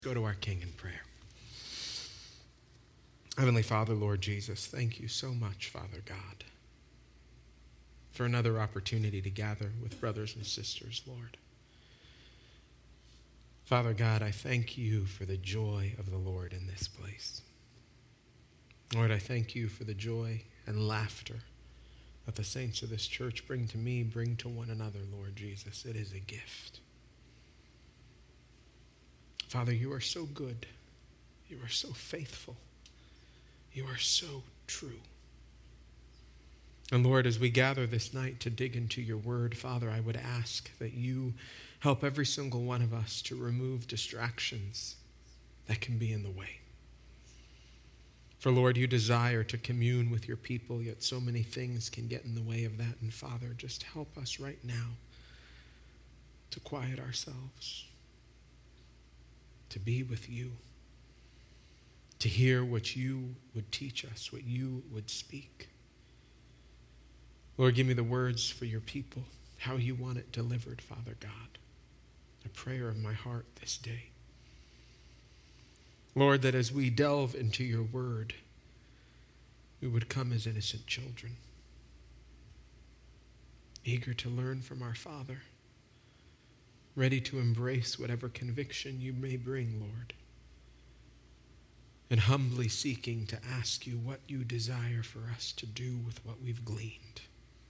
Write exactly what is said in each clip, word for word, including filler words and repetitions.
Go to our King in prayer. Heavenly Father, Lord Jesus, thank you so much, Father God, for another opportunity to gather with brothers and sisters, Lord. Father God, I thank you for the joy of the Lord in this place. Lord, I thank you for the joy and laughter that the saints of this church bring to me, bring to one another, Lord Jesus. It is a gift. Father, you are so good. You are so faithful. You are so true. And Lord, as we gather this night to dig into your word, Father, I would ask that you help every single one of us to remove distractions that can be in the way. For Lord, you desire to commune with your people, yet so many things can get in the way of that. And Father, just help us right now to quiet ourselves, to be with you, to hear what you would teach us, what you would speak. Lord, give me the words for your people, how you want it delivered, Father God. A prayer of my heart this day. Lord, that as we delve into your word, we would come as innocent children, eager to learn from our Father, ready to embrace whatever conviction you may bring, Lord, and humbly seeking to ask you what you desire for us to do with what we've gleaned.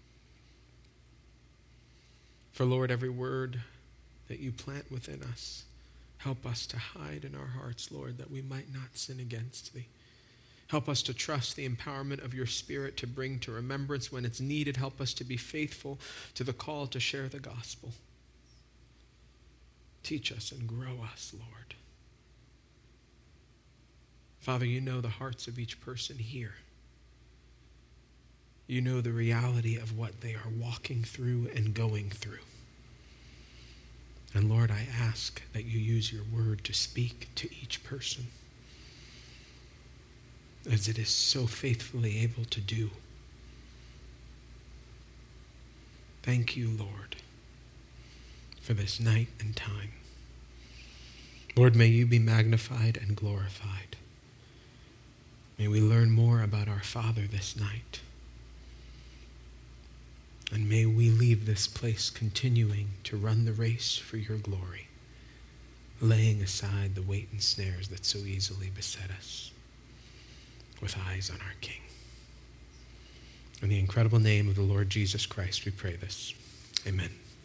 For Lord, every word that you plant within us, help us to hide in our hearts, Lord, that we might not sin against thee. Help us to trust the empowerment of your Spirit to bring to remembrance when it's needed. Help us to be faithful to the call to share the gospel. Teach us and grow us, Lord. Father, you know the hearts of each person here. You know the reality of what they are walking through and going through. And Lord, I ask that you use your word to speak to each person, as it is so faithfully able to do. Thank you, Lord, for this night and time. Lord, may you be magnified and glorified. May we learn more about our Father this night. And may we leave this place continuing to run the race for your glory, laying aside the weight and snares that so easily beset us, with eyes on our King. In the incredible name of the Lord Jesus Christ, we pray this. Amen.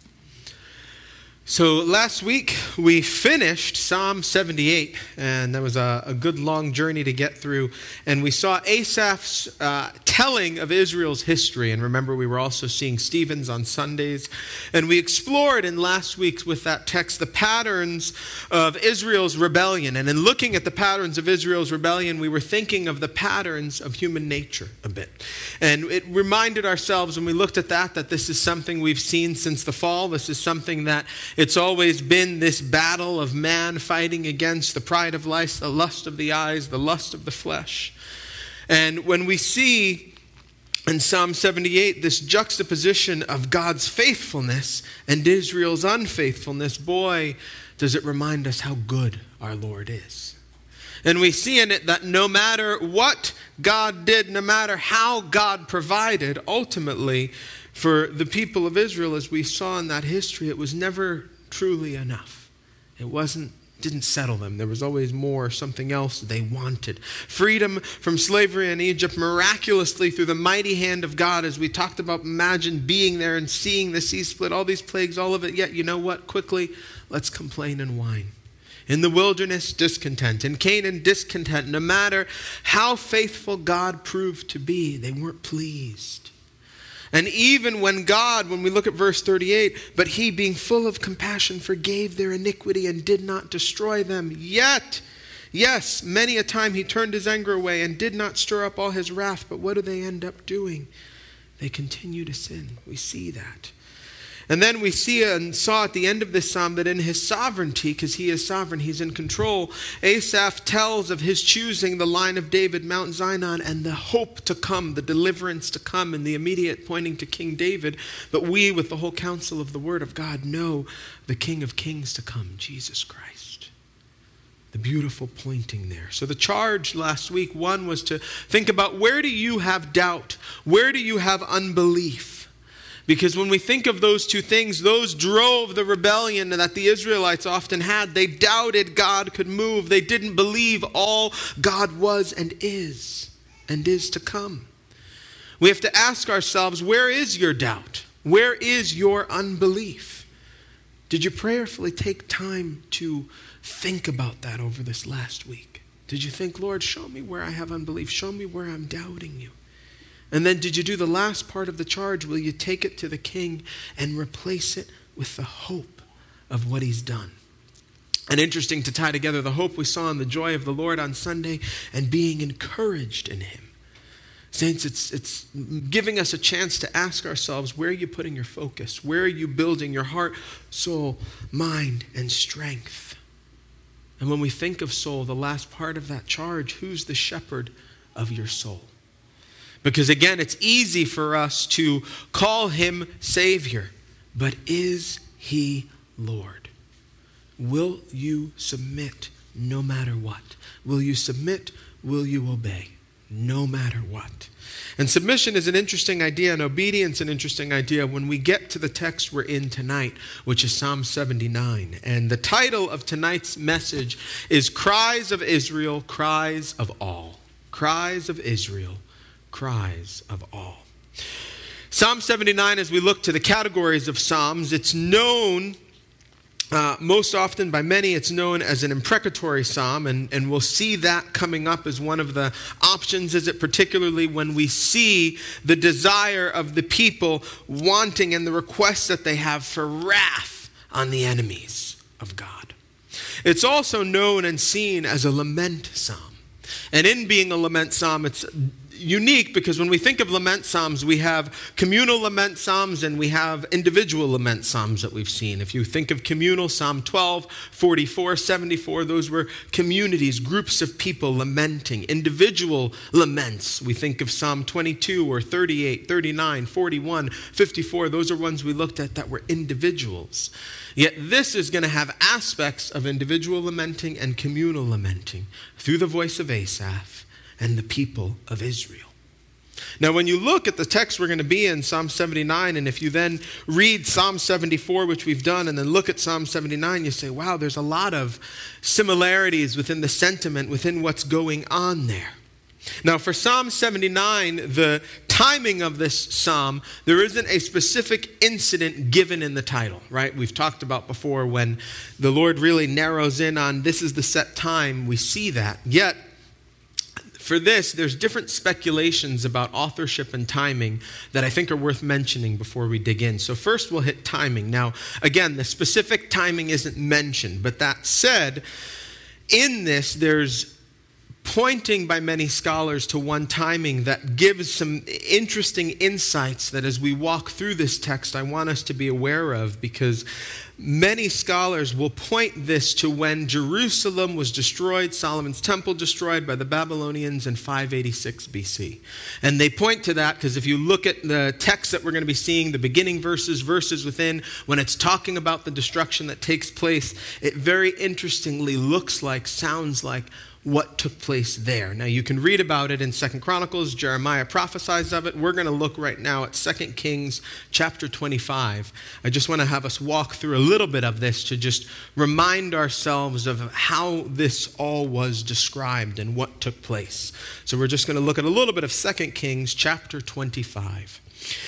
So last week we finished Psalm seventy-eight, and that was a, a good long journey to get through. And we saw Asaph's uh, telling of Israel's history. And remember, we were also seeing Stephen's on Sundays. And we explored in last week's with that text the patterns of Israel's rebellion. And in looking at the patterns of Israel's rebellion, we were thinking of the patterns of human nature a bit. And it reminded ourselves when we looked at that that this is something we've seen since the fall. This is something that it's always been this battle of man fighting against the pride of life, the lust of the eyes, the lust of the flesh. And when we see in Psalm seventy-eight this juxtaposition of God's faithfulness and Israel's unfaithfulness, boy, does it remind us how good our Lord is. And we see in it that no matter what God did, no matter how God provided, ultimately, for the people of Israel, as we saw in that history, it was never truly enough. It wasn't, didn't settle them. There was always more, something else they wanted. Freedom from slavery in Egypt, miraculously through the mighty hand of God, as we talked about, imagine being there and seeing the sea split, all these plagues, all of it. Yet, you know what? Quickly, let's complain and whine. In the wilderness, discontent. In Canaan, discontent. No matter how faithful God proved to be, they weren't pleased. And even when God, when we look at verse thirty-eight, but he being full of compassion forgave their iniquity and did not destroy them. Yet, yes, many a time he turned his anger away and did not stir up all his wrath. But what do they end up doing? They continue to sin. We see that. And then we see and saw at the end of this psalm that in his sovereignty, because he is sovereign, he's in control, Asaph tells of his choosing the line of David, Mount Zion, and the hope to come, the deliverance to come, and the immediate pointing to King David. But we, with the whole counsel of the Word of God, know the King of Kings to come, Jesus Christ. the beautiful pointing there. So the charge last week, one was to think about, where do you have doubt? Where do you have unbelief? Because when we think of those two things, those drove the rebellion that the Israelites often had. They doubted God could move. They didn't believe all God was and is and is to come. We have to ask ourselves, where is your doubt? Where is your unbelief? Did you prayerfully take time to think about that over this last week? Did you think, Lord, show me where I have unbelief. Show me where I'm doubting you. And then did you do the last part of the charge? Will you take it to the king and replace it with the hope of what he's done? And interesting to tie together the hope we saw in the joy of the Lord on Sunday and being encouraged in him. Saints, it's, it's giving us a chance to ask ourselves, where are you putting your focus? Where are you building your heart, soul, mind, and strength? And when we think of soul, the last part of that charge, who's the shepherd of your soul? Because again, it's easy for us to call him Savior, but is he Lord? Will you submit no matter what? Will you submit? Will you obey? No matter what. And submission is an interesting idea, and obedience an interesting idea when we get to the text we're in tonight, which is Psalm seventy-nine. And the title of tonight's message is Cries of Israel, Cries of All. Cries of Israel, Cries of All. Psalm seventy-nine, as we look to the categories of Psalms, it's known Uh, most often by many, it's known as an imprecatory psalm, and, and we'll see that coming up as one of the options, is it particularly when we see the desire of the people wanting and the requests that they have for wrath on the enemies of God. It's also known and seen as a lament psalm. And in being a lament psalm, it's unique because when we think of lament psalms, we have communal lament psalms and we have individual lament psalms that we've seen. If you think of communal, Psalm twelve, forty-four, seventy-four, those were communities, groups of people lamenting. Individual laments, we think of Psalm twenty-two or thirty-eight, thirty-nine, forty-one, fifty-four. Those are ones we looked at that were individuals. Yet this is going to have aspects of individual lamenting and communal lamenting through the voice of Asaph and the people of Israel. Now, when you look at the text we're going to be in, Psalm seventy-nine, and if you then read Psalm seventy-four, which we've done, and then look at Psalm seventy-nine, you say, wow, there's a lot of similarities within the sentiment, within what's going on there. Now, for Psalm seventy-nine, the timing of this psalm, there isn't a specific incident given in the title, right? We've talked about before when the Lord really narrows in on this is the set time, we see that. Yet, for this, there's different speculations about authorship and timing that I think are worth mentioning before we dig in. So first we'll hit timing. Now, again, the specific timing isn't mentioned, but that said, in this, there's pointing by many scholars to one timing that gives some interesting insights that as we walk through this text, I want us to be aware of, because many scholars will point this to when Jerusalem was destroyed, Solomon's temple destroyed by the Babylonians in five eighty-six B C. And they point to that because if you look at the text that we're going to be seeing, the beginning verses, verses within, when it's talking about the destruction that takes place, it very interestingly looks like, sounds like, what took place there. Now, you can read about it in Second Chronicles. Jeremiah prophesies of it. We're going to look right now at Second Kings chapter twenty-five. I just want to have us walk through a little bit of this to just remind ourselves of how this all was described and what took place. So we're just going to look at a little bit of Second Kings chapter twenty-five.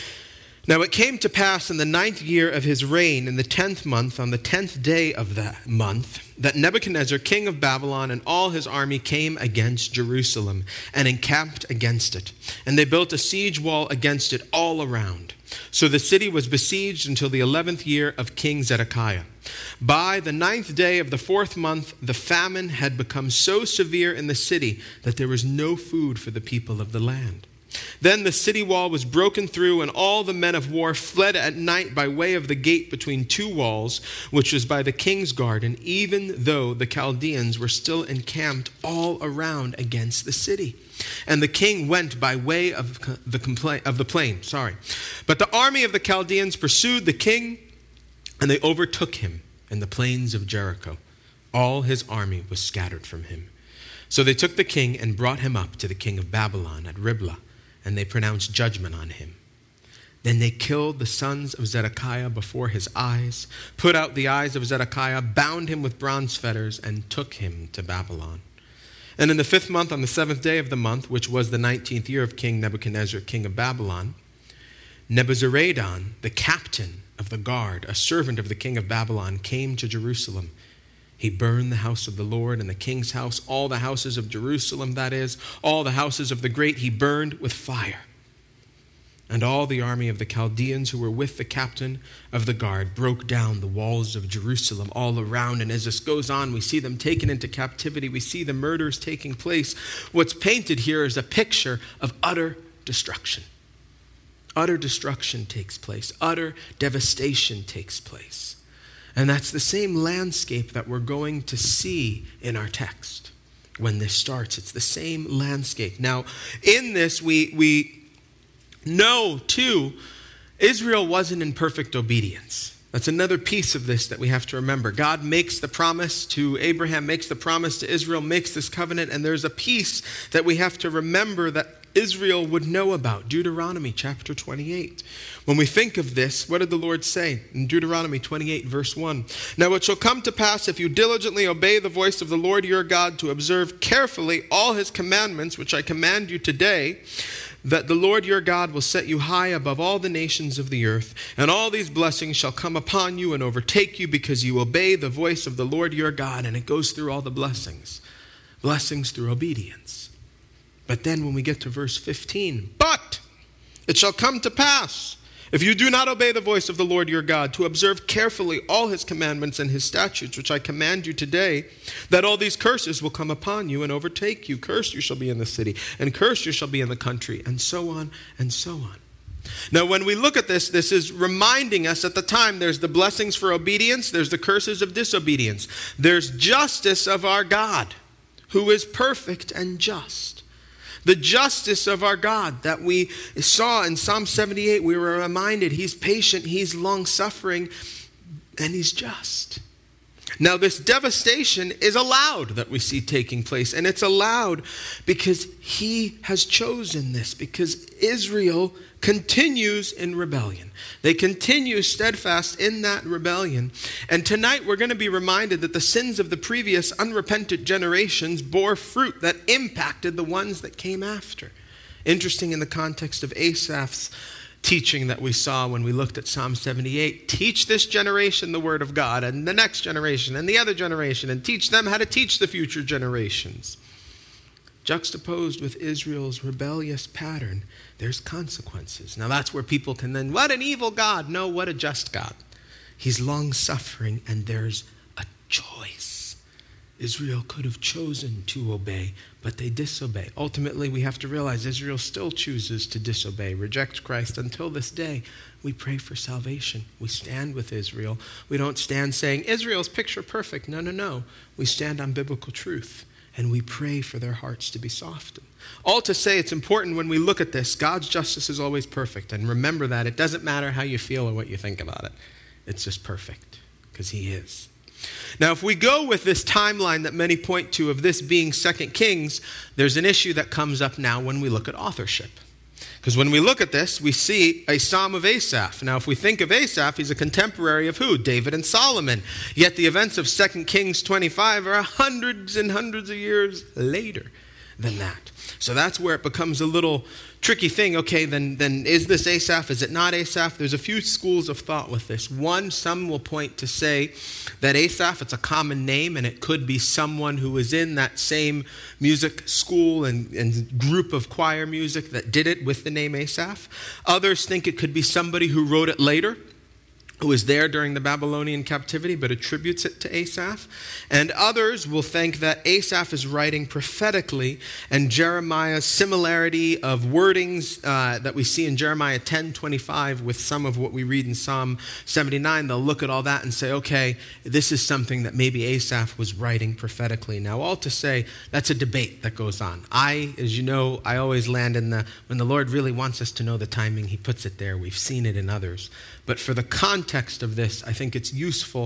Now it came to pass in the ninth year of his reign, in the tenth month, on the tenth day of that month, that Nebuchadnezzar, king of Babylon, and all his army came against Jerusalem and encamped against it. And they built a siege wall against it all around. So the city was besieged until the eleventh year of King Zedekiah. By the ninth day of the fourth month, the famine had become so severe in the city that there was no food for the people of the land. Then the city wall was broken through, and all the men of war fled at night by way of the gate between two walls, which was by the king's garden, even though the Chaldeans were still encamped all around against the city. And the king went by way of the compla- of the plain. Sorry, but the army of the Chaldeans pursued the king, and they overtook him in the plains of Jericho. All his army was scattered from him. So they took the king and brought him up to the king of Babylon at Riblah, and they pronounced judgment on him. Then they killed the sons of Zedekiah before his eyes, put out the eyes of Zedekiah, bound him with bronze fetters, and took him to Babylon. And in the fifth month, on the seventh day of the month, which was the nineteenth year of King Nebuchadnezzar, king of Babylon, Nebuzaradan, the captain of the guard, a servant of the king of Babylon, came to Jerusalem. He burned the house of the Lord and the king's house, all the houses of Jerusalem, that is, all the houses of the great, he burned with fire. And all the army of the Chaldeans who were with the captain of the guard broke down the walls of Jerusalem all around. And as this goes on, we see them taken into captivity. We see the murders taking place. What's painted here is a picture of utter destruction. Utter destruction takes place. Utter devastation takes place. And that's the same landscape that we're going to see in our text when this starts. It's the same landscape. Now, in this, we we know, too, Israel wasn't in perfect obedience. That's another piece of this that we have to remember. God makes the promise to Abraham, makes the promise to Israel, makes this covenant, and there's a piece that we have to remember that Israel would know about. Deuteronomy chapter twenty-eight. When we think of this, what did the Lord say in Deuteronomy twenty-eight, verse one? Now it shall come to pass, if you diligently obey the voice of the Lord your God, to observe carefully all his commandments, which I command you today, that the Lord your God will set you high above all the nations of the earth, and all these blessings shall come upon you and overtake you, because you obey the voice of the Lord your God. And it goes through all the blessings. Blessings through obedience. But then when we get to verse fifteen, but it shall come to pass, if you do not obey the voice of the Lord your God, to observe carefully all his commandments and his statutes, which I command you today, that all these curses will come upon you and overtake you. Cursed you shall be in the city, and cursed you shall be in the country, and so on and so on. Now, when we look at this, this is reminding us at the time there's the blessings for obedience, there's the curses of disobedience. There's justice of our God, who is perfect and just. The justice of our God that we saw in Psalm seventy-eight, we were reminded he's patient, he's long-suffering, and he's just. Now, this devastation is allowed that we see taking place, and it's allowed because he has chosen this, because Israel continues in rebellion. They continue steadfast in that rebellion. And tonight we're going to be reminded that the sins of the previous unrepentant generations bore fruit that impacted the ones that came after. Interesting in the context of Asaph's teaching that we saw when we looked at Psalm seventy-eight. Teach this generation the word of God, and the next generation, and the other generation, and teach them how to teach the future generations. Juxtaposed with Israel's rebellious pattern, there's consequences. Now that's where people can then, what an evil God. No, what a just God. He's long-suffering, and there's a choice. Israel could have chosen to obey, but they disobey. Ultimately, we have to realize Israel still chooses to disobey, reject Christ. Until this day, we pray for salvation. We stand with Israel. We don't stand saying, Israel's picture perfect. No, no, no. We stand on biblical truth, and we pray for their hearts to be softened. All to say, it's important when we look at this, God's justice is always perfect. And remember that. It doesn't matter how you feel or what you think about it. It's just perfect, because he is. Now, if we go with this timeline that many point to of this being Second Kings, there's an issue that comes up now when we look at authorship. Because when we look at this, we see a Psalm of Asaph. Now, if we think of Asaph, he's a contemporary of who? David and Solomon. Yet the events of Second Kings twenty-five are hundreds and hundreds of years later than that. So that's where it becomes a little tricky thing. Okay, then, then is this Asaph? Is it not Asaph? There's a few schools of thought with this. One, some will point to say that Asaph, it's a common name, and it could be someone who was in that same music school and, and group of choir music that did it with the name Asaph. Others think it could be somebody who wrote it later, who was there during the Babylonian captivity, but attributes it to Asaph. And others will think that Asaph is writing prophetically, and Jeremiah's similarity of wordings uh, that we see in Jeremiah ten twenty-five with some of what we read in Psalm seventy-nine, they'll look at all that and say, okay, this is something that maybe Asaph was writing prophetically. Now, all to say, that's a debate that goes on. I, as you know, I always land in the, when the Lord really wants us to know the timing, he puts it there. We've seen it in others. But for the context of this, I think it's useful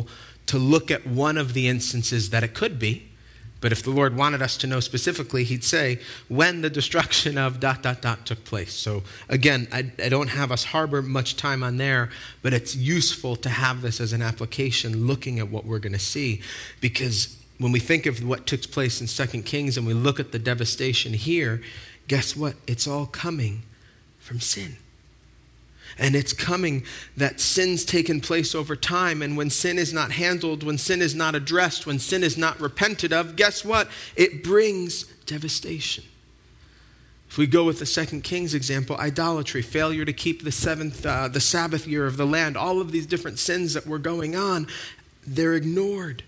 to look at one of the instances that it could be. But if the Lord wanted us to know specifically, he'd say when the destruction of dot, dot, dot took place. So again, I, I don't have us harbor much time on there, but it's useful to have this as an application looking at what we're going to see. Because when we think of what took place in Second Kings and we look at the devastation here, guess what? It's all coming from sin. And it's coming that sin's taken place over time. And when sin is not handled, when sin is not addressed, when sin is not repented of, guess what? It brings devastation. If we go with the Second Kings example, idolatry, failure to keep the seventh, uh, the Sabbath year of the land, all of these different sins that were going on, they're ignored.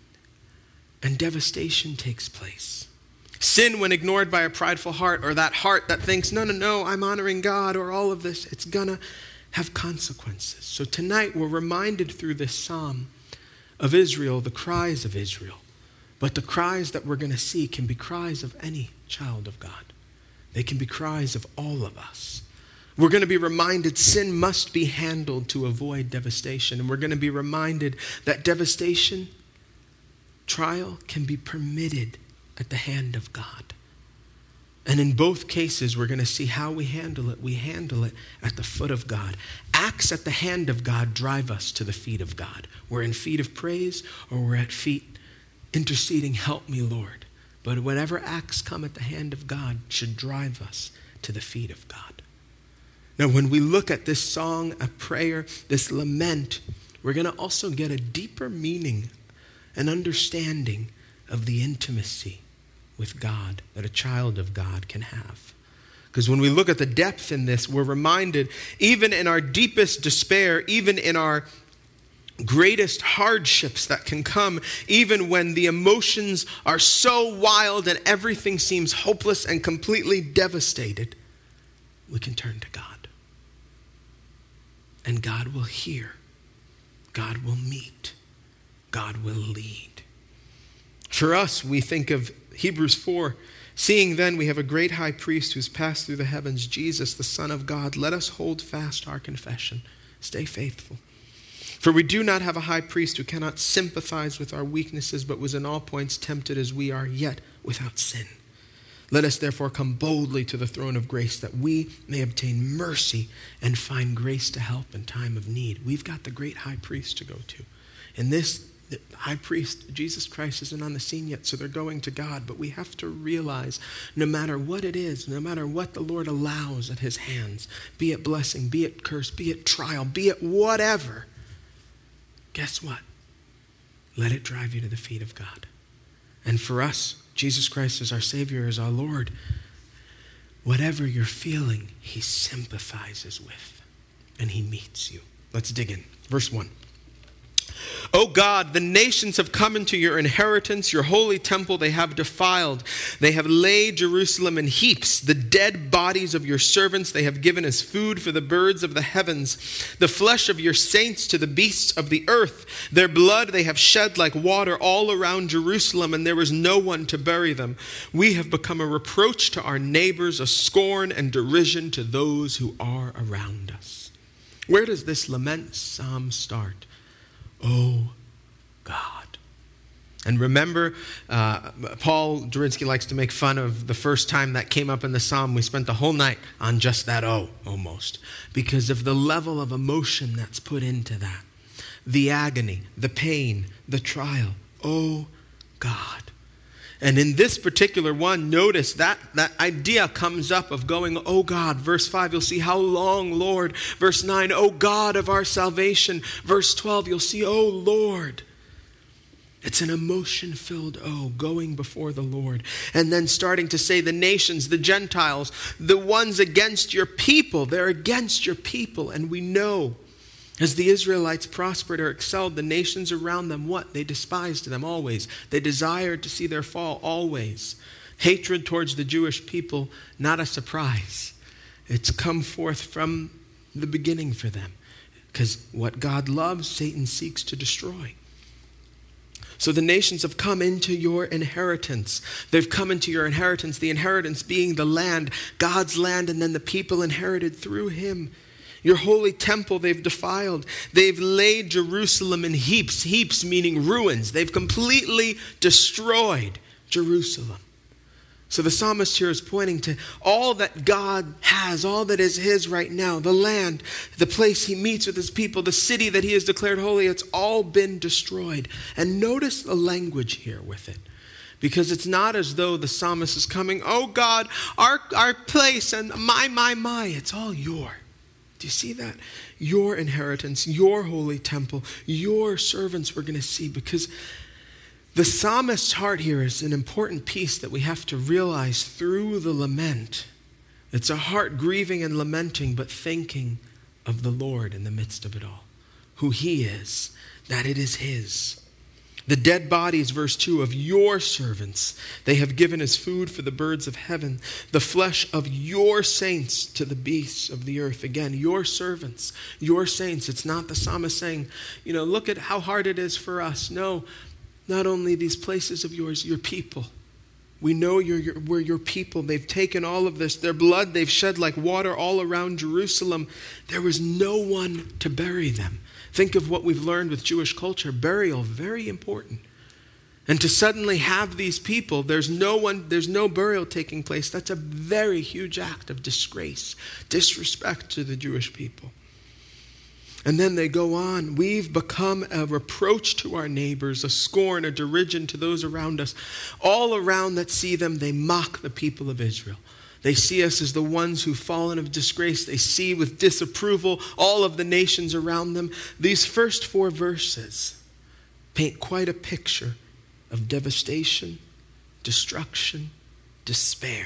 And devastation takes place. Sin, when ignored by a prideful heart, or that heart that thinks, no, no, no, I'm honoring God, or all of this, it's gonna have consequences. So tonight we're reminded through this psalm of Israel, the cries of Israel. But the cries that we're gonna see can be cries of any child of God. They can be cries of all of us. We're going to be reminded sin must be handled to avoid devastation. And we're going to be reminded that devastation, trial, can be permitted at the hand of God. And in both cases, we're going to see how we handle it. We handle it at the foot of God. Acts at the hand of God drive us to the feet of God. We're in feet of praise, or we're at feet interceding, help me, Lord. But whatever acts come at the hand of God should drive us to the feet of God. Now, when we look at this song, a prayer, this lament, we're going to also get a deeper meaning, an understanding of the intimacy with God that a child of God can have. Because when we look at the depth in this, we're reminded, even in our deepest despair, even in our greatest hardships that can come, even when the emotions are so wild and everything seems hopeless and completely devastated, we can turn to God. And God will hear. God will meet. God will lead. For us, we think of Hebrews four, seeing then we have a great high priest who's passed through the heavens, Jesus, the Son of God. Let us hold fast our confession. Stay faithful. For we do not have a high priest who cannot sympathize with our weaknesses, but was in all points tempted as we are, yet without sin. Let us therefore come boldly to the throne of grace, that we may obtain mercy and find grace to help in time of need. We've got the great high priest to go to. In this, the high priest, Jesus Christ, isn't on the scene yet, so they're going to God. But we have to realize, no matter what it is, no matter what the Lord allows at his hands, be it blessing, be it curse, be it trial, be it whatever, guess what? Let it drive you to the feet of God. And for us, Jesus Christ is our Savior, is our Lord. Whatever you're feeling, he sympathizes with, and he meets you. Let's dig in. Verse one. O God, the nations have come into your inheritance. Your holy temple they have defiled. They have laid Jerusalem in heaps. The dead bodies of your servants they have given as food for the birds of the heavens. The flesh of your saints to the beasts of the earth. Their blood they have shed like water all around Jerusalem, and there was no one to bury them. We have become a reproach to our neighbors, a scorn and derision to those who are around us. Where does this lament psalm start? Oh, God. And remember, uh, Paul Durinsky likes to make fun of the first time that came up in the psalm. We spent the whole night on just that oh, almost. Because of the level of emotion that's put into that. The agony, the pain, the trial. Oh, God. And in this particular one, notice that that idea comes up of going, oh God. Verse five, you'll see how long, Lord. Verse nine, oh God of our salvation. Verse twelve, you'll see, oh Lord. It's an emotion-filled oh, going before the Lord. And then starting to say the nations, the Gentiles, the ones against your people. They're against your people. And we know as the Israelites prospered or excelled, the nations around them, what? They despised them always. They desired to see their fall always. Hatred towards the Jewish people, not a surprise. It's come forth from the beginning for them. Because what God loves, Satan seeks to destroy. So the nations have come into your inheritance. They've come into your inheritance, the inheritance being the land, God's land, and then the people inherited through him. Your holy temple they've defiled. They've laid Jerusalem in heaps, heaps meaning ruins. They've completely destroyed Jerusalem. So the psalmist here is pointing to all that God has, all that is his right now, the land, the place he meets with his people, the city that he has declared holy, it's all been destroyed. And notice the language here with it. Because it's not as though the psalmist is coming, oh God, our, our place and my, my, my, it's all your. Do you see that? Your inheritance, your holy temple, your servants we're going to see. Because the psalmist's heart here is an important piece that we have to realize through the lament. It's a heart grieving and lamenting, but thinking of the Lord in the midst of it all. Who he is, that it is his. The dead bodies, verse two, of your servants, they have given as food for the birds of heaven, the flesh of your saints to the beasts of the earth. Again, your servants, your saints. It's not the psalmist saying, you know, look at how hard it is for us. No, not only these places of yours, your people. We know you're, you're, we're your people. They've taken all of this. Their blood they've shed like water all around Jerusalem. There was no one to bury them. Think of what we've learned with Jewish culture. Burial, very important. And to suddenly have these people, there's no one, there's no burial taking place. That's a very huge act of disgrace, disrespect to the Jewish people. And then they go on. We've become a reproach to our neighbors, a scorn, a derision to those around us. All around that see them, they mock the people of Israel. They see us as the ones who've fallen of disgrace. They see with disapproval all of the nations around them. These first four verses paint quite a picture of devastation, destruction, despair.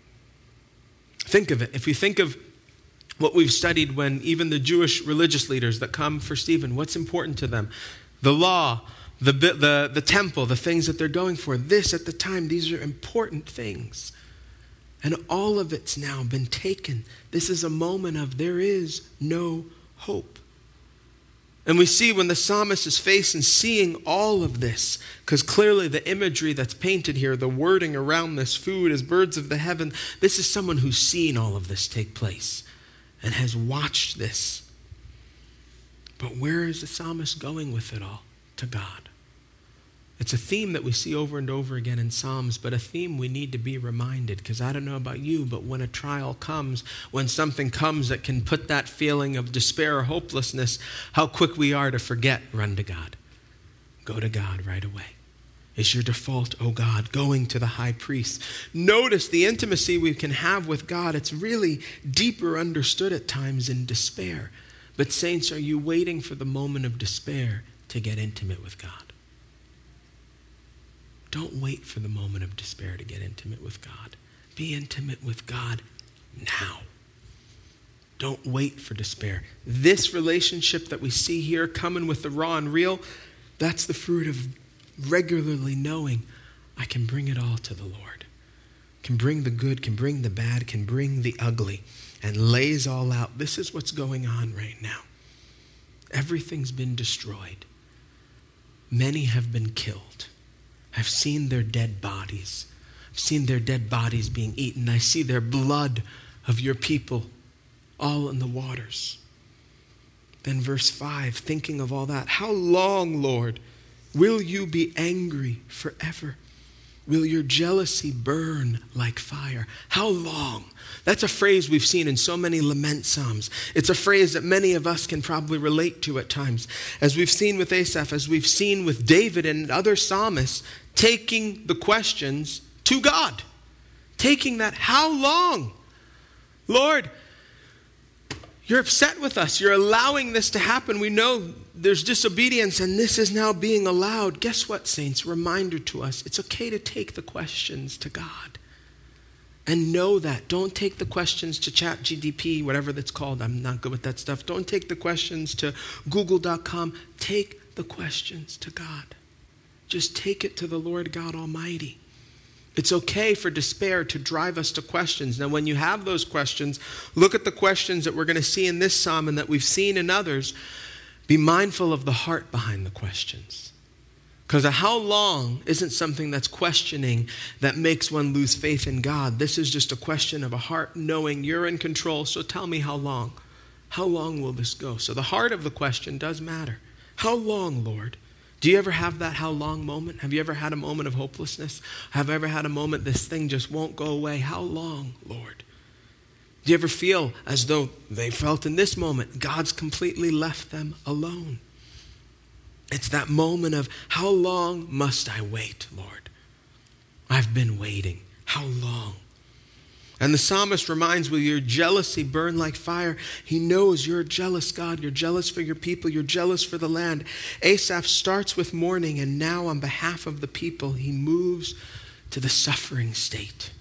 Think of it. If we think of what we've studied when even the Jewish religious leaders that come for Stephen, what's important to them? The law, the, the, the temple, the things that they're going for. This at the time, these are important things. And all of it's now been taken. This is a moment of there is no hope. And we see when the psalmist is facing seeing all of this, because clearly the imagery that's painted here, the wording around this food as birds of the heaven, this is someone who's seen all of this take place and has watched this. But where is the psalmist going with it all? To God. It's a theme that we see over and over again in Psalms, but a theme we need to be reminded, because I don't know about you, but when a trial comes, when something comes that can put that feeling of despair or hopelessness, how quick we are to forget, run to God. Go to God right away. Is your default, oh God, going to the high priest? Notice the intimacy we can have with God. It's really deeper understood at times in despair. But saints, are you waiting for the moment of despair to get intimate with God? Don't wait for the moment of despair to get intimate with God. Be intimate with God now. Don't wait for despair. This relationship that we see here coming with the raw and real, that's the fruit of regularly knowing I can bring it all to the Lord. Can bring the good, can bring the bad, can bring the ugly, and lays all out. This is what's going on right now. Everything's been destroyed. Many have been killed. I've seen their dead bodies. I've seen their dead bodies being eaten. I see their blood of your people all in the waters. Then verse five, thinking of all that. How long, Lord, will you be angry forever? Will your jealousy burn like fire? How long? That's a phrase we've seen in so many lament psalms. It's a phrase that many of us can probably relate to at times. As we've seen with Asaph, as we've seen with David and other psalmists, taking the questions to God. Taking that, how long? Lord, you're upset with us. You're allowing this to happen. We know there's disobedience and this is now being allowed. Guess what, saints? Reminder to us. It's okay to take the questions to God. And know that. Don't take the questions to Chat G P T, whatever that's called. I'm not good with that stuff. Don't take the questions to google dot com. Take the questions to God. Just take it to the Lord God Almighty. It's okay for despair to drive us to questions. Now, when you have those questions, look at the questions that we're going to see in this psalm and that we've seen in others. Be mindful of the heart behind the questions. Because a how long isn't something that's questioning that makes one lose faith in God. This is just a question of a heart knowing you're in control, so tell me how long. How long will this go? So the heart of the question does matter. How long, Lord? Do you ever have that how long moment? Have you ever had a moment of hopelessness? Have you ever had a moment this thing just won't go away? How long, Lord? Do you ever feel as though they felt in this moment, God's completely left them alone? It's that moment of, how long must I wait, Lord? I've been waiting. How long? And the psalmist reminds, will your jealousy burn like fire? He knows you're a jealous God. You're jealous for your people. You're jealous for the land. Asaph starts with mourning, and now on behalf of the people, he moves to the suffering state.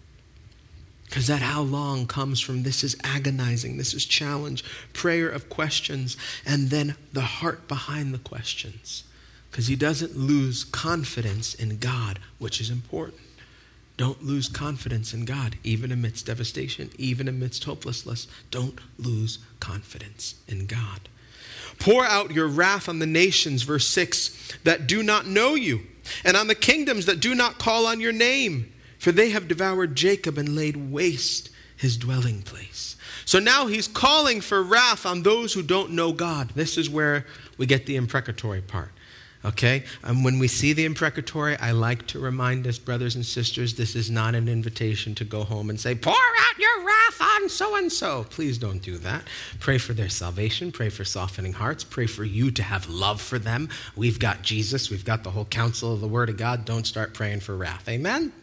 Because that how long comes from this is agonizing, this is challenge, prayer of questions, and then the heart behind the questions. Because he doesn't lose confidence in God, which is important. Don't lose confidence in God, even amidst devastation, even amidst hopelessness. Don't lose confidence in God. Pour out your wrath on the nations, verse six, that do not know you, and on the kingdoms that do not call on your name. For they have devoured Jacob and laid waste his dwelling place. So now he's calling for wrath on those who don't know God. This is where we get the imprecatory part. Okay? And when we see the imprecatory, I like to remind us, brothers and sisters, this is not an invitation to go home and say, pour out your wrath on so-and-so. Please don't do that. Pray for their salvation. Pray for softening hearts. Pray for you to have love for them. We've got Jesus. We've got the whole counsel of the Word of God. Don't start praying for wrath. Amen?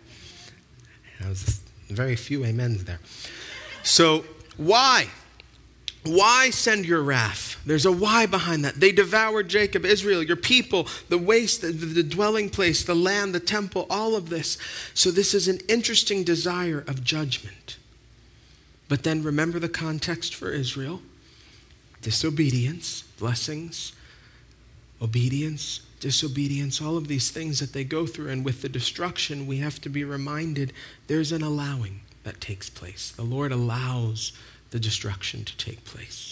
That was very few amens there. So why? Why send your wrath? There's a why behind that. They devoured Jacob, Israel, your people, the waste, the, the dwelling place, the land, the temple, all of this. So this is an interesting desire of judgment. But then remember the context for Israel. Disobedience, blessings, obedience, disobedience, all of these things that they go through. And with the destruction, we have to be reminded there's an allowing that takes place. The Lord allows the destruction to take place.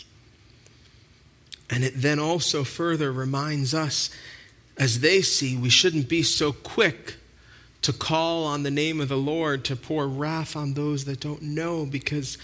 And it then also further reminds us, as they see, we shouldn't be so quick to call on the name of the Lord, to pour wrath on those that don't know, because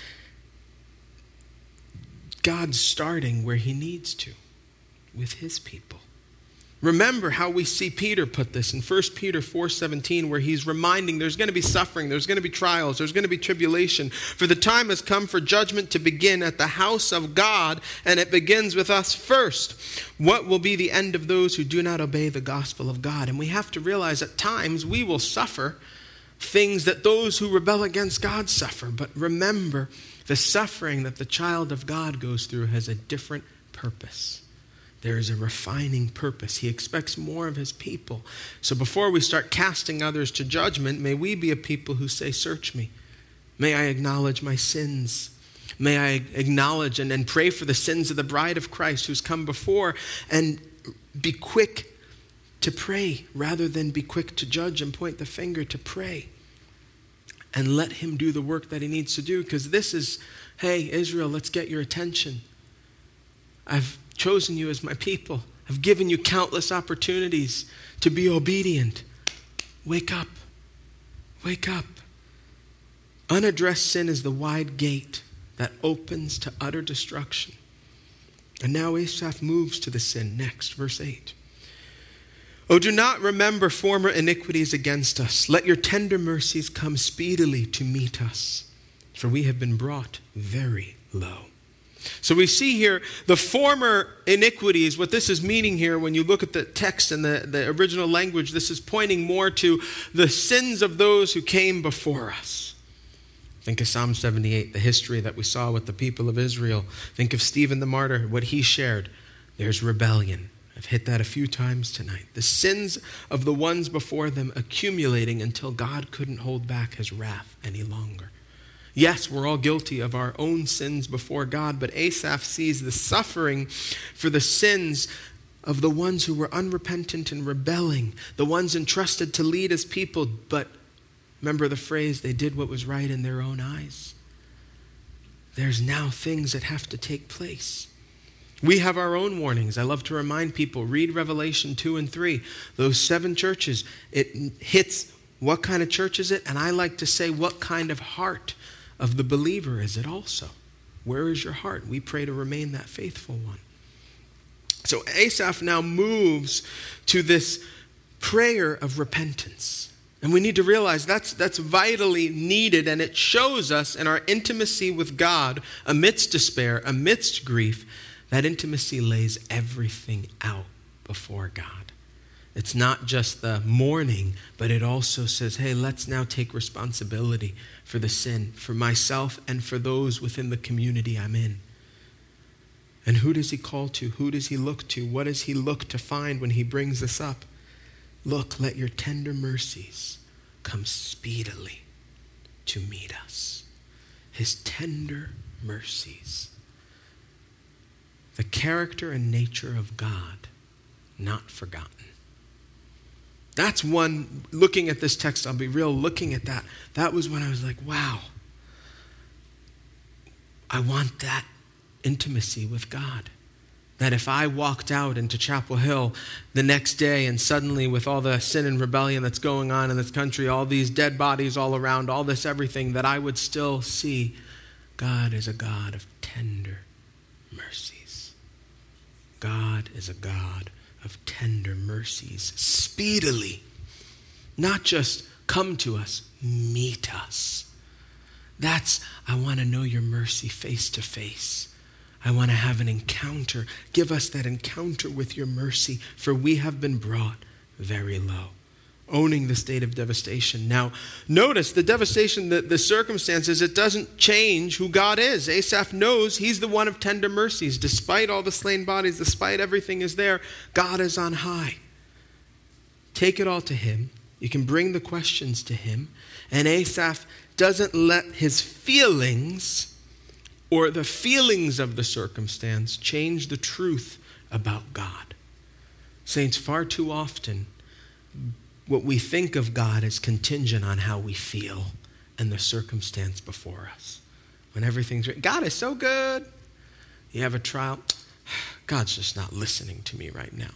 God's starting where he needs to, with his people. Remember how we see Peter put this in First Peter four seventeen, where he's reminding there's going to be suffering, there's going to be trials, there's going to be tribulation. For the time has come for judgment to begin at the house of God, and it begins with us first. What will be the end of those who do not obey the gospel of God? And we have to realize at times we will suffer things that those who rebel against God suffer. But remember, the suffering that the child of God goes through has a different purpose. There is a refining purpose. He expects more of his people. So before we start casting others to judgment, may we be a people who say, search me. May I acknowledge my sins. May I acknowledge and, and pray for the sins of the bride of Christ who's come before, and be quick to pray rather than be quick to judge and point the finger, to pray. And let him do the work that he needs to do, because this is, hey, Israel, let's get your attention. I've chosen you as my people. I've given you countless opportunities to be obedient. Wake up. Wake up. Unaddressed sin is the wide gate that opens to utter destruction. And now Asaph moves to the sin next, verse eight. Oh, do not remember former iniquities against us. Let your tender mercies come speedily to meet us, for we have been brought very low. So we see here the former iniquities. What this is meaning here, when you look at the text and the, the original language, this is pointing more to the sins of those who came before us. Think of Psalm seventy-eight, the history that we saw with the people of Israel. Think of Stephen the martyr, what he shared. There's rebellion. I've hit that a few times tonight. The sins of the ones before them accumulating until God couldn't hold back his wrath any longer. Yes, we're all guilty of our own sins before God, but Asaph sees the suffering for the sins of the ones who were unrepentant and rebelling, the ones entrusted to lead his people, but remember the phrase, they did what was right in their own eyes. There's now things that have to take place. We have our own warnings. I love to remind people, read Revelation two and three. Those seven churches, it hits what kind of church is it? And I like to say, what kind of heart of the believer is it also? Where is your heart? We pray to remain that faithful one. So Asaph now moves to this prayer of repentance. And we need to realize that's, that's vitally needed, and it shows us in our intimacy with God amidst despair, amidst grief, that intimacy lays everything out before God. It's not just the mourning, but it also says, hey, let's now take responsibility for the sin, for myself and for those within the community I'm in. And who does he call to? Who does he look to? What does he look to find when he brings this up? Look, let your tender mercies come speedily to meet us. His tender mercies. The character and nature of God, not forgotten. That's one, looking at this text, I'll be real, looking at that, that was when I was like, wow, I want that intimacy with God. That if I walked out into Chapel Hill the next day and suddenly with all the sin and rebellion that's going on in this country, all these dead bodies all around, all this everything, that I would still see God is a God of tender mercies. God is a God of tender mercies. Speedily. Not just come to us, meet us. That's, I want to know your mercy face to face. I want to have an encounter. Give us that encounter with your mercy, for we have been brought very low. Owning the state of devastation. Now, notice the devastation, the, the circumstances, it doesn't change who God is. Asaph knows he's the one of tender mercies. Despite all the slain bodies, despite everything is there, God is on high. Take it all to him. You can bring the questions to him. And Asaph doesn't let his feelings or the feelings of the circumstance change the truth about God. Saints, far too often, what we think of God is contingent on how we feel and the circumstance before us. When everything's right, God is so good. You have a trial, God's just not listening to me right now.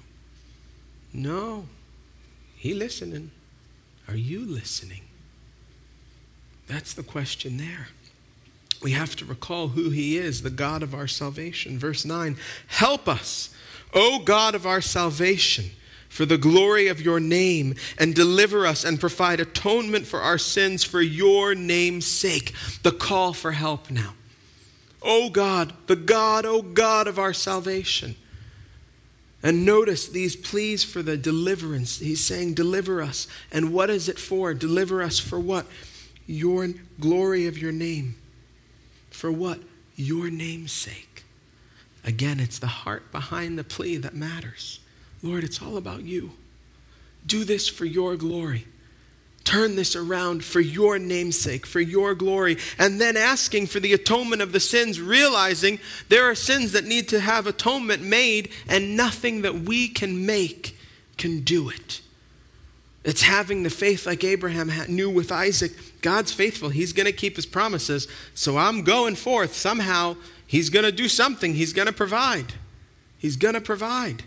No, He's listening. Are you listening? That's the question there. We have to recall who he is, the God of our salvation. Verse nine, help us, O God of our salvation, for the glory of your name, and deliver us and provide atonement for our sins for your name's sake. The call for help now. O God, the God, O God of our salvation. And notice these pleas for the deliverance. He's saying, deliver us. And what is it for? Deliver us for what? Your glory of your name. For what? Your name's sake. Again, it's the heart behind the plea that matters. Lord, it's all about you. Do this for your glory. Turn this around for your name's sake, for your glory. And then asking for the atonement of the sins, realizing there are sins that need to have atonement made, and nothing that we can make can do it. It's having the faith like Abraham knew with Isaac. God's faithful. He's going to keep his promises. So I'm going forth. Somehow he's going to do something. He's going to provide. He's going to provide.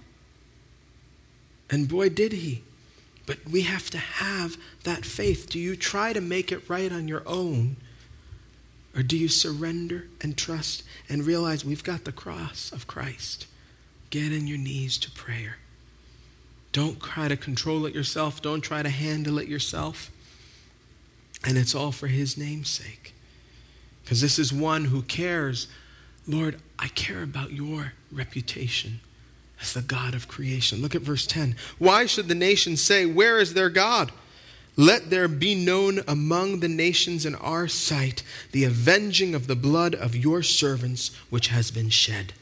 And boy, did he. But we have to have that faith. Do you try to make it right on your own? Or do you surrender and trust and realize we've got the cross of Christ? Get on your knees to prayer. Don't try to control it yourself. Don't try to handle it yourself. And it's all for his name's sake. Because this is one who cares. Lord, I care about your reputation as the God of creation. Look at verse ten. Why should the nations say, where is their God? Let there be known among the nations in our sight the avenging of the blood of your servants which has been shed.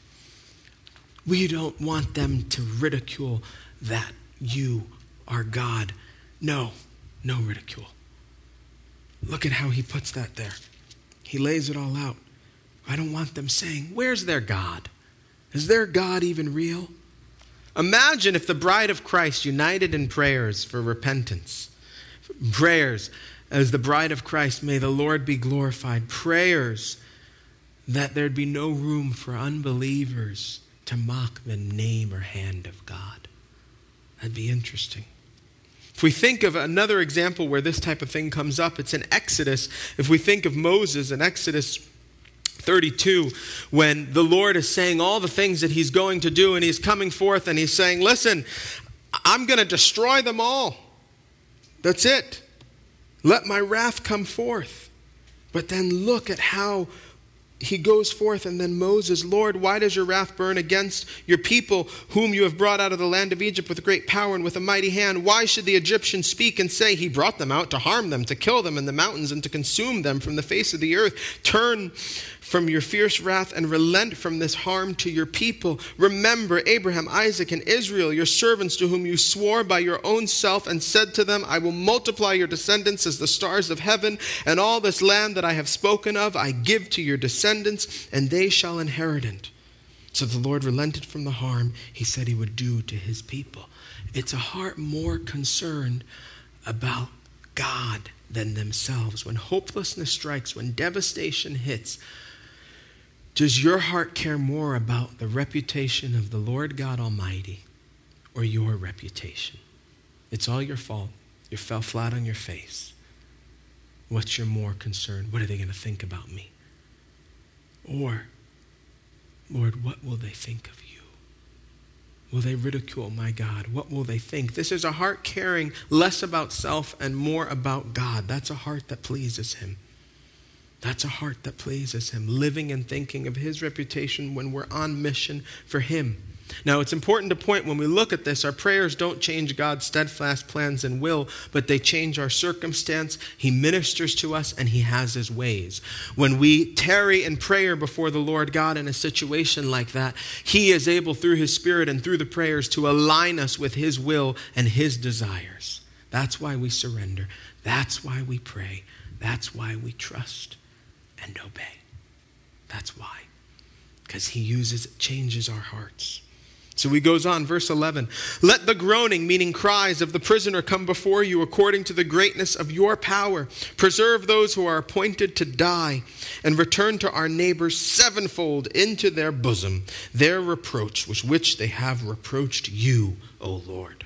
We don't want them to ridicule that you are God. No, no ridicule. Look at how he puts that there. He lays it all out. I don't want them saying, where's their God? Is their God even real? Imagine if the bride of Christ united in prayers for repentance, prayers as the bride of Christ, may the Lord be glorified, prayers that there'd be no room for unbelievers to mock the name or hand of God. That'd be interesting. If we think of another example where this type of thing comes up, it's in Exodus. If we think of Moses in Exodus thirty-two, when the Lord is saying all the things that he's going to do, and he's coming forth and he's saying, listen, I'm going to destroy them all. That's it. Let my wrath come forth. But then look at how he goes forth, and then Moses, Lord, why does your wrath burn against your people whom you have brought out of the land of Egypt with great power and with a mighty hand? Why should the Egyptians speak and say, he brought them out to harm them, to kill them in the mountains, and to consume them from the face of the earth? Turn from your fierce wrath and relent from this harm to your people. Remember Abraham, Isaac, and Israel, your servants, to whom you swore by your own self and said to them, I will multiply your descendants as the stars of heaven, and all this land that I have spoken of I give to your descendants, and they shall inherit it. So the Lord relented from the harm he said he would do to his people. It's a heart more concerned about God than themselves. When hopelessness strikes, when devastation hits, does your heart care more about the reputation of the Lord God Almighty or your reputation? It's all your fault. You fell flat on your face. What's your more concern? What are they going to think about me? Or, Lord, what will they think of you? Will they ridicule my God? What will they think? This is a heart caring less about self and more about God. That's a heart that pleases him. That's a heart that pleases him, living and thinking of his reputation when we're on mission for him. Now, it's important to point when we look at this, our prayers don't change God's steadfast plans and will, but they change our circumstance. He ministers to us and he has his ways. When we tarry in prayer before the Lord God in a situation like that, he is able through his Spirit and through the prayers to align us with his will and his desires. That's why we surrender. That's why we pray. That's why we trust and obey. That's why. Because he uses, changes our hearts. So he goes on, verse eleven. Let the groaning, meaning cries, of the prisoner come before you according to the greatness of your power. Preserve those who are appointed to die, and return to our neighbors sevenfold into their bosom their reproach, with which they have reproached you, O Lord.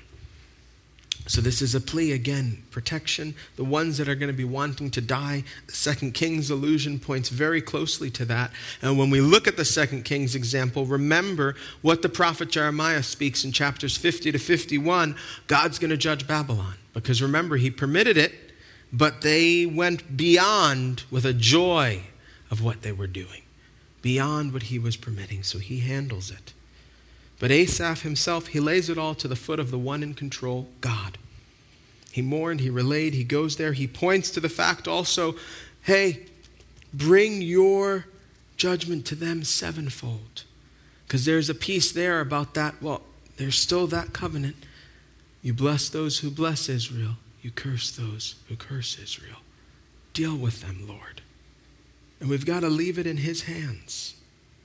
So this is a plea again, protection. The ones that are going to be wanting to die, the Second Kings allusion points very closely to that. And when we look at the Second Kings example, remember what the prophet Jeremiah speaks in chapters fifty to fifty-one. God's going to judge Babylon. Because remember, he permitted it, but they went beyond with a joy of what they were doing. Beyond what he was permitting, so he handles it. But Asaph himself, he lays it all to the foot of the one in control, God. He mourned, he relayed, he goes there. He points to the fact also, hey, bring your judgment to them sevenfold. Because there's a piece there about that, well, there's still that covenant. You bless those who bless Israel. You curse those who curse Israel. Deal with them, Lord. And we've got to leave it in his hands.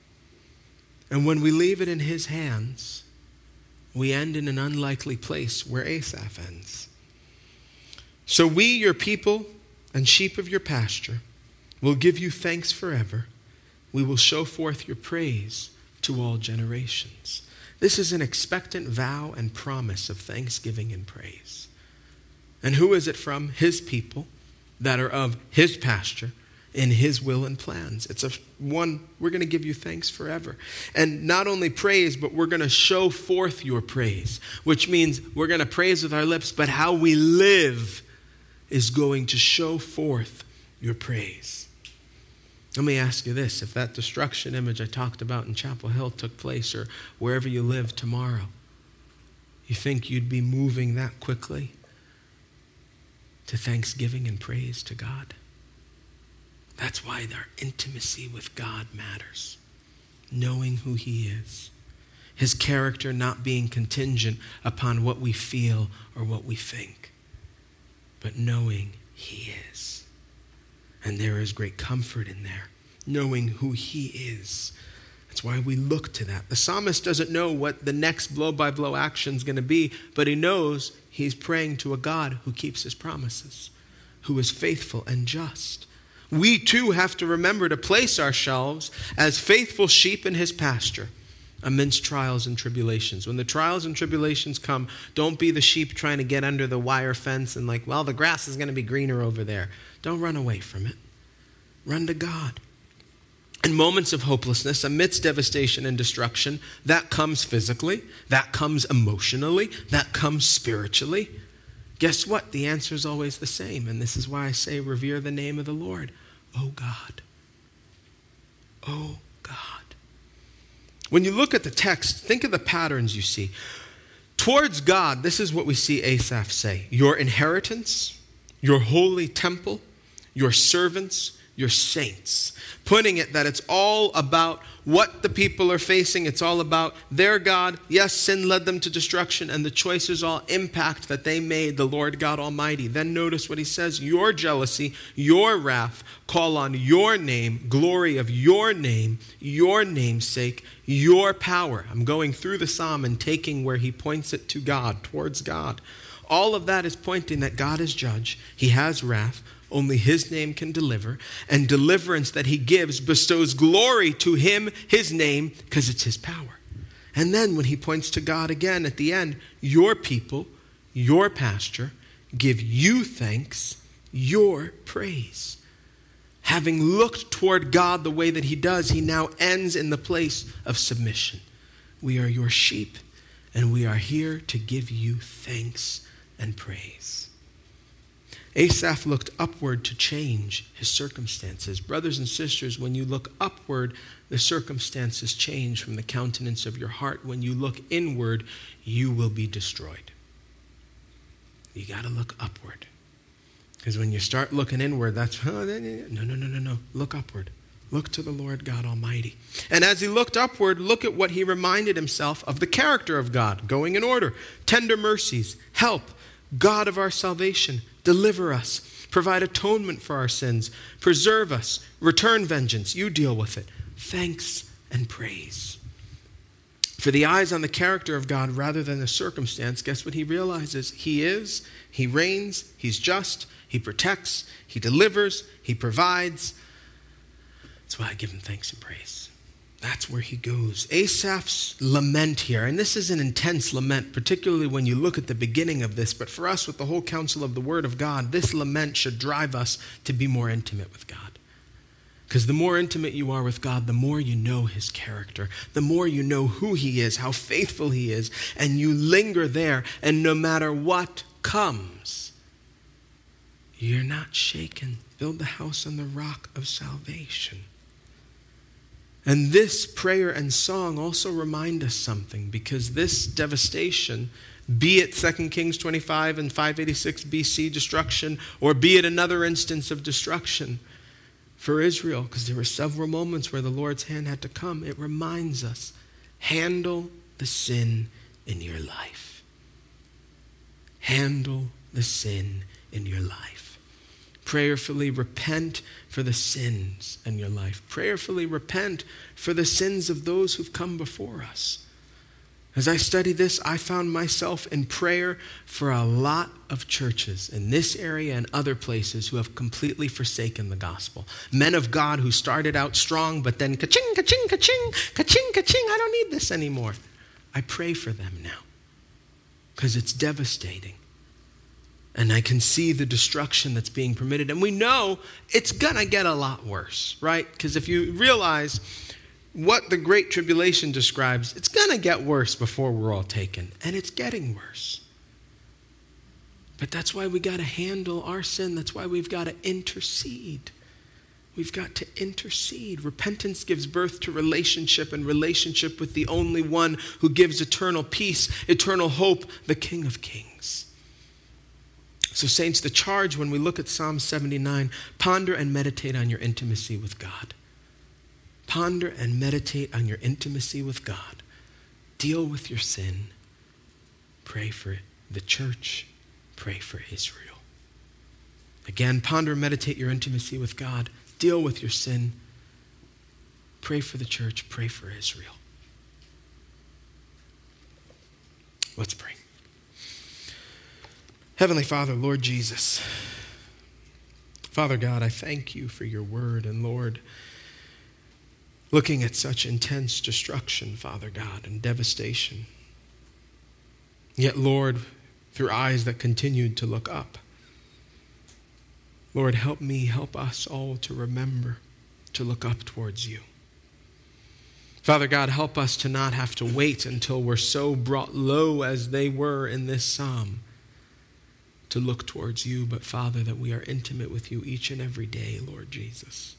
And when we leave it in his hands, we end in an unlikely place where Asaph ends. So we, your people and sheep of your pasture, will give you thanks forever. We will show forth your praise to all generations. This is an expectant vow and promise of thanksgiving and praise. And who is it from? His people that are of his pasture, in his will and plans. It's a one, we're going to give you thanks forever. And not only praise, but we're going to show forth your praise, which means we're going to praise with our lips, but how we live is going to show forth your praise. Let me ask you this. If that destruction image I talked about in Chapel Hill took place, or wherever you live tomorrow, you think you'd be moving that quickly to thanksgiving and praise to God? That's why our intimacy with God matters. Knowing who he is. His character not being contingent upon what we feel or what we think, but knowing he is. And there is great comfort in there, knowing who he is. That's why we look to that. The psalmist doesn't know what the next blow-by-blow action is going to be, but he knows he's praying to a God who keeps his promises, who is faithful and just. We too have to remember to place ourselves as faithful sheep in his pasture amidst trials and tribulations. When the trials and tribulations come, don't be the sheep trying to get under the wire fence and like, well, the grass is going to be greener over there. Don't run away from it. Run to God. In moments of hopelessness, amidst devastation and destruction, that comes physically, that comes emotionally, that comes spiritually. Guess what? The answer is always the same. And this is why I say, revere the name of the Lord. Oh God. Oh God. When you look at the text, think of the patterns you see. Towards God, this is what we see Asaph say. Your inheritance, your holy temple, your servants, your saints. Putting it that it's all about what the people are facing. It's all about their God. Yes, sin led them to destruction, and the choices all impact that they made the Lord God Almighty. Then notice what he says. Your jealousy, your wrath, call on your name, glory of your name, your namesake, your power. I'm going through the psalm and taking where he points it to God, towards God. All of that is pointing that God is judge. He has wrath. Only his name can deliver. And deliverance that he gives bestows glory to him, his name, because it's his power. And then when he points to God again at the end, your people, your pasture, give you thanks, your praise. Having looked toward God the way that he does, he now ends in the place of submission. We are your sheep, and we are here to give you thanks and praise. Asaph looked upward to change his circumstances. Brothers and sisters, when you look upward, the circumstances change from the countenance of your heart. When you look inward, you will be destroyed. You got to look upward. Because when you start looking inward, that's, oh, no, no, no, no, no. Look upward. Look to the Lord God Almighty. And as he looked upward, look at what he reminded himself of the character of God, going in order. Tender mercies, help, God of our salvation, deliver us, provide atonement for our sins, preserve us, return vengeance, you deal with it. Thanks and praise. For the eyes on the character of God rather than the circumstance, guess what he realizes? He is, he reigns, he's just, he protects, he delivers, he provides. That's why I give him thanks and praise. That's where he goes. Asaph's lament here, and this is an intense lament, particularly when you look at the beginning of this, but for us with the whole counsel of the Word of God, this lament should drive us to be more intimate with God. Because the more intimate you are with God, the more you know his character, the more you know who he is, how faithful he is, and you linger there, and no matter what comes, you're not shaken. Build the house on the rock of salvation. And this prayer and song also remind us something, because this devastation, be it Second Kings twenty-five and five eighty-six B C destruction, or be it another instance of destruction for Israel, because there were several moments where the Lord's hand had to come, it reminds us, handle the sin in your life. Handle the sin in your life. Prayerfully repent for the sins in your life. Prayerfully repent for the sins of those who've come before us. As I study this, I found myself in prayer for a lot of churches in this area and other places who have completely forsaken the gospel. Men of God who started out strong, but then ka-ching, ka-ching, ka-ching, ka-ching, ka-ching, I don't need this anymore. I pray for them now because it's devastating. And I can see the destruction that's being permitted. And we know it's going to get a lot worse, right? Because if you realize what the Great Tribulation describes, it's going to get worse before we're all taken. And it's getting worse. But that's why we got to handle our sin. That's why we've got to intercede. We've got to intercede. Repentance gives birth to relationship, and relationship with the only one who gives eternal peace, eternal hope, the King of Kings. So saints, the charge when we look at Psalm seventy-nine, ponder and meditate on your intimacy with God. Ponder and meditate on your intimacy with God. Deal with your sin. Pray for the church. Pray for Israel. Again, ponder and meditate your intimacy with God. Deal with your sin. Pray for the church. Pray for Israel. Let's pray. Heavenly Father, Lord Jesus, Father God, I thank you for your word. And Lord, looking at such intense destruction, Father God, and devastation, yet, Lord, through eyes that continued to look up, Lord, help me, help us all to remember to look up towards you. Father God, help us to not have to wait until we're so brought low as they were in this psalm to look towards you, but Father, that we are intimate with you each and every day, Lord Jesus.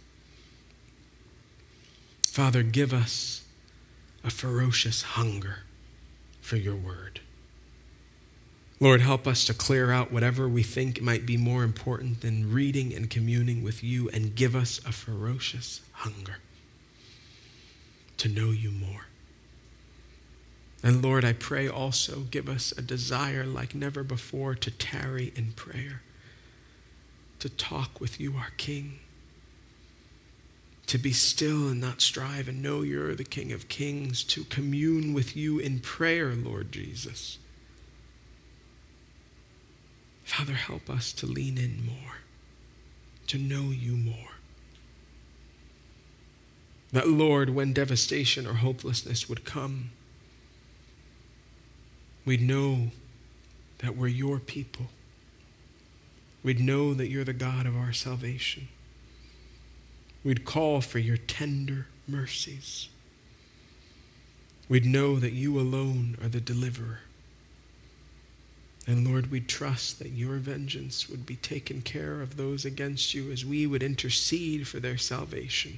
Father, give us a ferocious hunger for your word. Lord, help us to clear out whatever we think might be more important than reading and communing with you, and give us a ferocious hunger to know you more. And Lord, I pray also, give us a desire like never before to tarry in prayer, to talk with you, our King, to be still and not strive and know you're the King of Kings, to commune with you in prayer, Lord Jesus. Father, help us to lean in more, to know you more. That, Lord, when devastation or hopelessness would come, we'd know that we're your people. We'd know that you're the God of our salvation. We'd call for your tender mercies. We'd know that you alone are the deliverer. And Lord, we'd trust that your vengeance would be taken care of those against you as we would intercede for their salvation.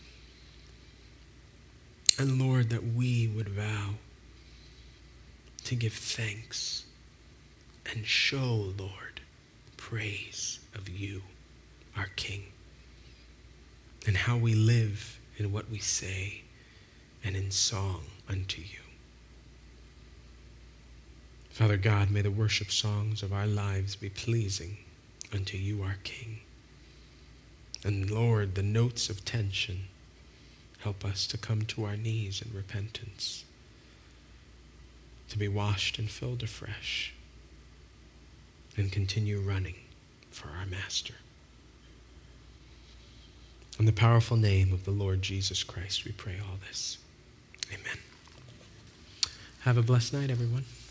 And Lord, that we would vow to give thanks and show, Lord, praise of you, our King, and how we live in what we say and in song unto you. Father God, may the worship songs of our lives be pleasing unto you, our King. And Lord, the notes of tension, help us to come to our knees in repentance, to be washed and filled afresh, and continue running for our Master. In the powerful name of the Lord Jesus Christ, we pray all this. Amen. Have a blessed night, everyone.